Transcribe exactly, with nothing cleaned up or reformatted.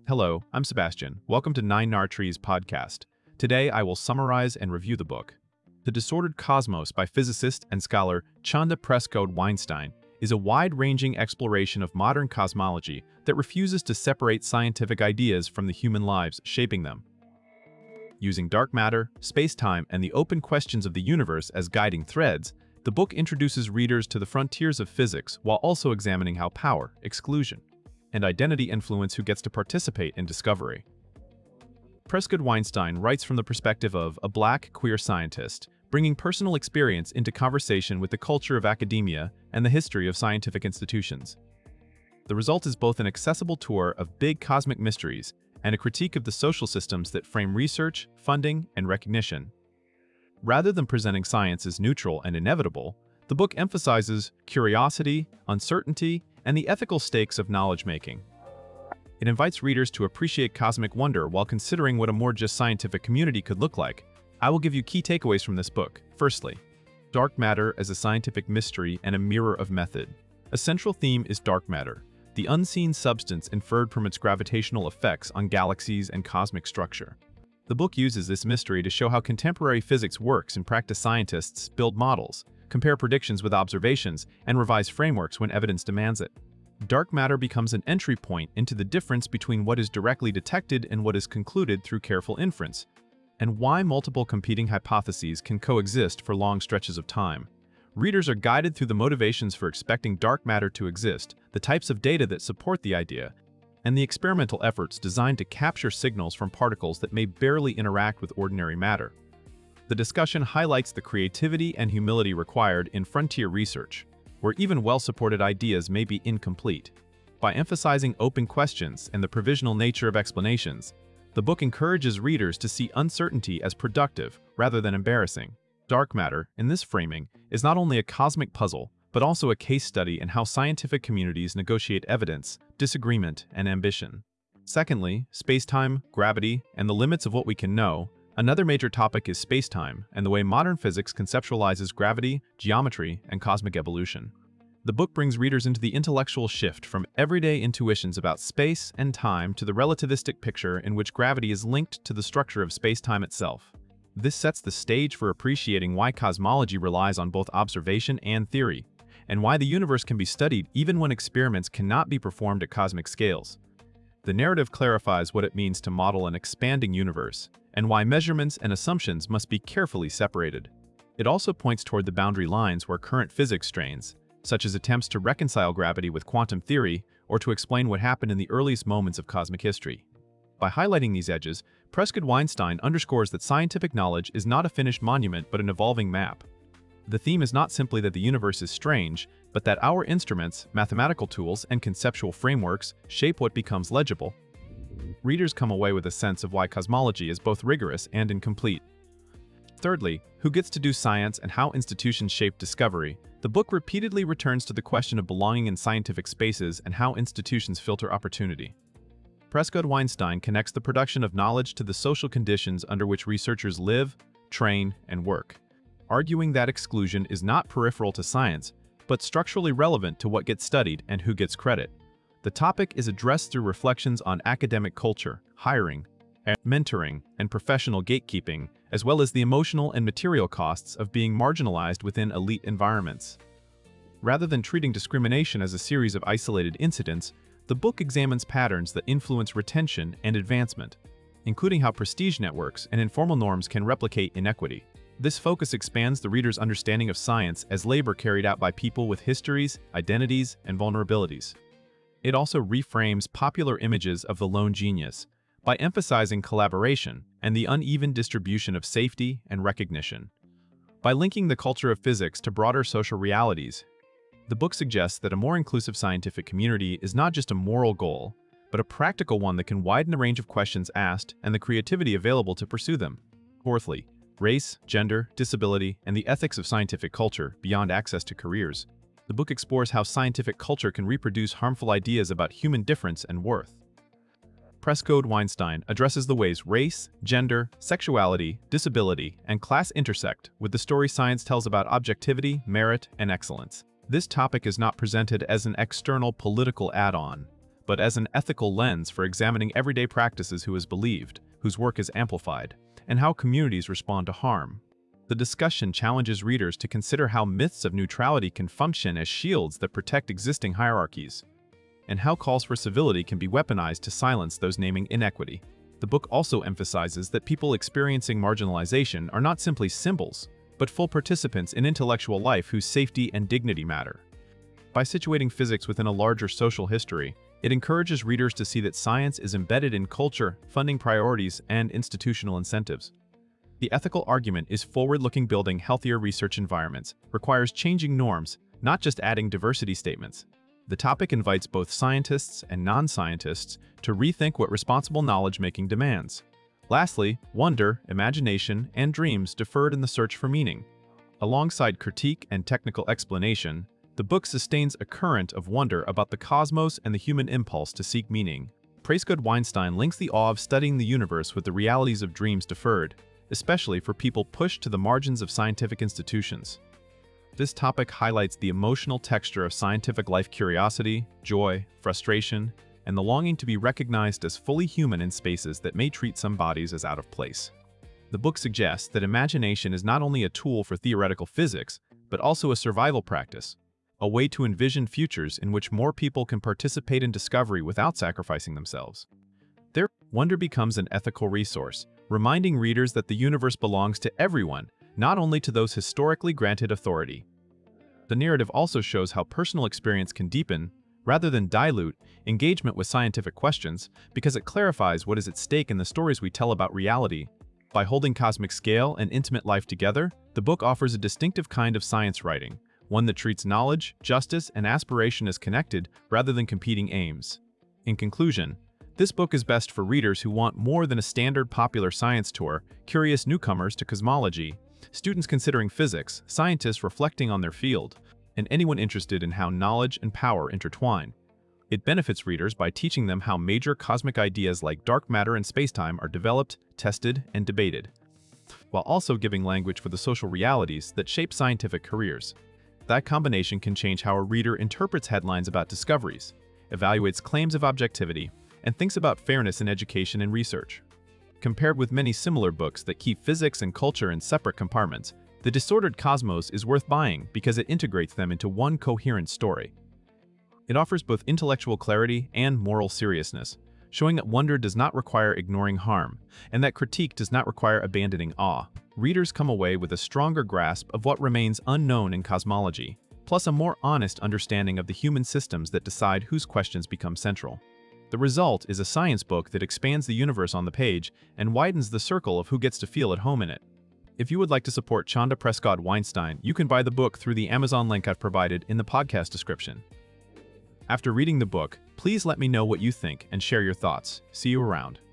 Hello, I'm Sebastian. Welcome to Nine Nar Trees podcast. Today I will summarize and review the book. The Disordered Cosmos by physicist and scholar Chanda Prescod Weinstein is a wide-ranging exploration of modern cosmology that refuses to separate scientific ideas from the human lives shaping them. Using dark matter, space-time, and the open questions of the universe as guiding threads, the book introduces readers to the frontiers of physics while also examining how power, exclusion, and identity influence who gets to participate in discovery. Prescod Weinstein writes from the perspective of a black, queer scientist, bringing personal experience into conversation with the culture of academia and the history of scientific institutions. The result is both an accessible tour of big cosmic mysteries and a critique of the social systems that frame research, funding, and recognition. Rather than presenting science as neutral and inevitable, the book emphasizes curiosity, uncertainty, and the ethical stakes of knowledge-making. It invites readers to appreciate cosmic wonder while considering what a more just scientific community could look like. I will give you key takeaways from this book. Firstly, dark matter as a scientific mystery and a mirror of method. A central theme is dark matter, the unseen substance inferred from its gravitational effects on galaxies and cosmic structure. The book uses this mystery to show how contemporary physics works and practice scientists build models, compare predictions with observations, and revise frameworks when evidence demands it. Dark matter becomes an entry point into the difference between what is directly detected and what is concluded through careful inference, and why multiple competing hypotheses can coexist for long stretches of time. Readers are guided through the motivations for expecting dark matter to exist, the types of data that support the idea, and the experimental efforts designed to capture signals from particles that may barely interact with ordinary matter. The discussion highlights the creativity and humility required in frontier research, where even well-supported ideas may be incomplete. By emphasizing open questions and the provisional nature of explanations, the book encourages readers to see uncertainty as productive rather than embarrassing. Dark matter, in this framing, is not only a cosmic puzzle, but also a case study in how scientific communities negotiate evidence, disagreement, and ambition. Secondly, space-time, gravity, and the limits of what we can know. Another major topic is space-time and the way modern physics conceptualizes gravity, geometry, and cosmic evolution. The book brings readers into the intellectual shift from everyday intuitions about space and time to the relativistic picture in which gravity is linked to the structure of space-time itself. This sets the stage for appreciating why cosmology relies on both observation and theory, and why the universe can be studied even when experiments cannot be performed at cosmic scales. The narrative clarifies what it means to model an expanding universe, and why measurements and assumptions must be carefully separated. It also points toward the boundary lines where current physics strains, such as attempts to reconcile gravity with quantum theory or to explain what happened in the earliest moments of cosmic history. By highlighting these edges, Prescod Weinstein underscores that scientific knowledge is not a finished monument but an evolving map. The theme is not simply that the universe is strange, but that our instruments, mathematical tools, and conceptual frameworks shape what becomes legible. Readers come away with a sense of why cosmology is both rigorous and incomplete. Thirdly, who gets to do science and how institutions shape discovery. The book repeatedly returns to the question of belonging in scientific spaces and how institutions filter opportunity. Prescod Weinstein connects the production of knowledge to the social conditions under which researchers live, train, and work, arguing that exclusion is not peripheral to science, but structurally relevant to what gets studied and who gets credit. The topic is addressed through reflections on academic culture, hiring, and mentoring, and professional gatekeeping, as well as the emotional and material costs of being marginalized within elite environments. Rather than treating discrimination as a series of isolated incidents, the book examines patterns that influence retention and advancement, including how prestige networks and informal norms can replicate inequity. This focus expands the reader's understanding of science as labor carried out by people with histories, identities, and vulnerabilities. It also reframes popular images of the lone genius by emphasizing collaboration and the uneven distribution of safety and recognition. By linking the culture of physics to broader social realities, the book suggests that a more inclusive scientific community is not just a moral goal, but a practical one that can widen the range of questions asked and the creativity available to pursue them. Fourthly, race, gender, disability, and the ethics of scientific culture beyond access to careers. The book explores how scientific culture can reproduce harmful ideas about human difference and worth. Prescod Weinstein addresses the ways race, gender, sexuality, disability, and class intersect with the story science tells about objectivity, merit, and excellence. This topic is not presented as an external political add-on, but as an ethical lens for examining everyday practices who is believed, whose work is amplified, and how communities respond to harm. The discussion challenges readers to consider how myths of neutrality can function as shields that protect existing hierarchies, and how calls for civility can be weaponized to silence those naming inequity. The book also emphasizes that people experiencing marginalization are not simply symbols, but full participants in intellectual life whose safety and dignity matter. By situating physics within a larger social history, it encourages readers to see that science is embedded in culture, funding priorities, and institutional incentives. The ethical argument is forward-looking. Building healthier research environments requires changing norms, not just adding diversity statements. The topic invites both scientists and non-scientists to rethink what responsible knowledge-making demands. Lastly, wonder, imagination, and dreams deferred in the search for meaning. Alongside critique and technical explanation, the book sustains a current of wonder about the cosmos and the human impulse to seek meaning. Prescott Weinstein links the awe of studying the universe with the realities of dreams deferred, especially for people pushed to the margins of scientific institutions. This topic highlights the emotional texture of scientific life: curiosity, joy, frustration, and the longing to be recognized as fully human in spaces that may treat some bodies as out of place. The book suggests that imagination is not only a tool for theoretical physics, but also a survival practice, a way to envision futures in which more people can participate in discovery without sacrificing themselves. Their wonder becomes an ethical resource, reminding readers that the universe belongs to everyone, not only to those historically granted authority. The narrative also shows how personal experience can deepen, rather than dilute, engagement with scientific questions, because it clarifies what is at stake in the stories we tell about reality. By holding cosmic scale and intimate life together, the book offers a distinctive kind of science writing, one that treats knowledge, justice, and aspiration as connected rather than competing aims. In conclusion, this book is best for readers who want more than a standard popular science tour, curious newcomers to cosmology, students considering physics, scientists reflecting on their field, and anyone interested in how knowledge and power intertwine. It benefits readers by teaching them how major cosmic ideas like dark matter and spacetime are developed, tested, and debated, while also giving language for the social realities that shape scientific careers. That combination can change how a reader interprets headlines about discoveries, evaluates claims of objectivity, and thinks about fairness in education and research. Compared with many similar books that keep physics and culture in separate compartments, The Disordered Cosmos is worth buying because it integrates them into one coherent story. It offers both intellectual clarity and moral seriousness, showing that wonder does not require ignoring harm, and that critique does not require abandoning awe. Readers come away with a stronger grasp of what remains unknown in cosmology, plus a more honest understanding of the human systems that decide whose questions become central. The result is a science book that expands the universe on the page and widens the circle of who gets to feel at home in it. If you would like to support Chanda Prescott Weinstein, you can buy the book through the Amazon link I've provided in the podcast description. After reading the book, please let me know what you think and share your thoughts. See you around.